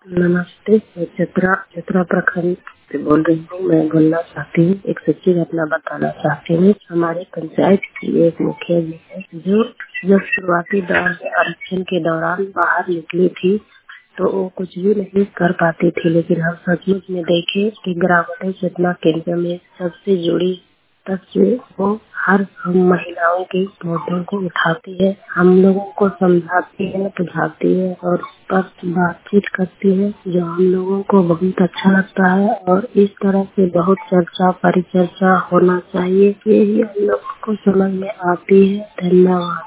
नमस्ते, मैं चतरा चतरा प्रखंड से बोल रही हूँ। मैं बोलना चाहती हूँ, एक सच्ची घटना बताना चाहती हूँ। हमारे पंचायत की एक मुखिया जी है जो शुरुआती दौर में आरक्षण के दौरान बाहर निकली थी, तो वो कुछ भी नहीं कर पाती थी। लेकिन हम सचमुच में देखे कि ग्रामीण चेतना केंद्र में सबसे जुड़ी तक से वो हर हम महिलाओं के मुद्दों को उठाती है, हम लोगों को समझाती है, बुझाती है और पर बातचीत करती है, जो हम लोगों को बहुत अच्छा लगता है। और इस तरह से बहुत चर्चा परिचर्चा होना चाहिए, यही हम लोग को समझ में आती है। धन्यवाद।